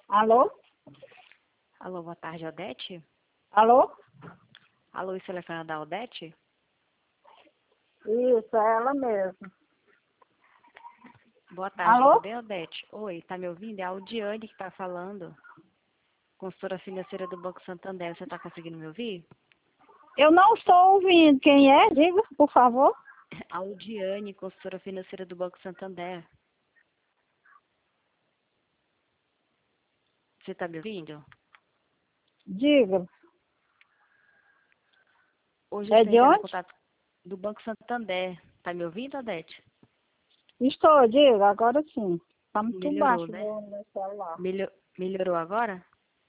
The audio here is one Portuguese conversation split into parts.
Alô? Alô, boa tarde, Odete? Alô? Alô, esse telefone é da Odete? Isso, é ela mesmo. Boa tarde, Alô? tudo bem, Odete? Oi, tá me ouvindo? É a Audiane que tá falando, consultora financeira do Banco Santander. Você tá conseguindo me ouvir? Eu não estou ouvindo. Quem é? Diga, por favor. Audiane, consultora financeira do Banco Santander. Você tá me ouvindo? Diga. Hoje eu É estou de entrando em onde? contato do Banco Santander. Tá me ouvindo, Odete? Estou, diga, agora sim. Está muito Melhorou, baixo né? o meu celular. Melhorou agora?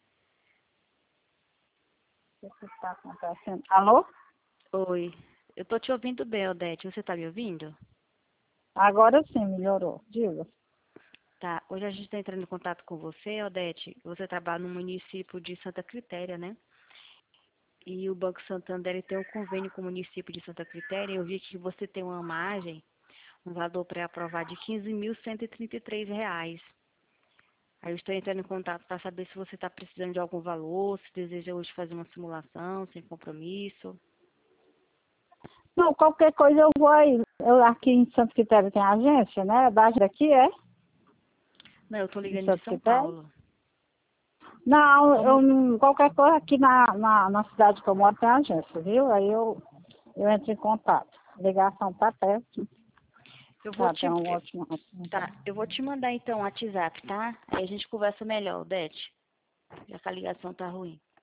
O que está acontecendo? Alô? Oi, eu tô te ouvindo bem, Odete. Você tá me ouvindo? Agora sim, melhorou. Diga. Tá, hoje a gente está entrando em contato com você, Odete. Você trabalha no município de Santa Quitéria, né? E o Banco Santander ele tem um convênio com o município de Santa Quitéria. Eu vi que você tem uma margem, um valor pré-aprovado de R$ 15.133. Aí eu estou entrando em contato para saber se você está precisando de algum valor, se deseja hoje fazer uma simulação sem compromisso. Não, qualquer coisa eu vou aí. Eu, aqui em Santa Quitéria tem agência, né? Da daqui é? Não, eu estou Em ligando de Santa São Quitéria? Paulo. Não, Como? qualquer coisa aqui na cidade que eu moro tem agência, viu? Aí eu entro em contato. Ligação tá perto. Eu vou Tá, te, tem um ótimo. tá, eu vou te mandar então o WhatsApp, tá? Aí a gente conversa melhor, Odete. Já que a ligação tá ruim.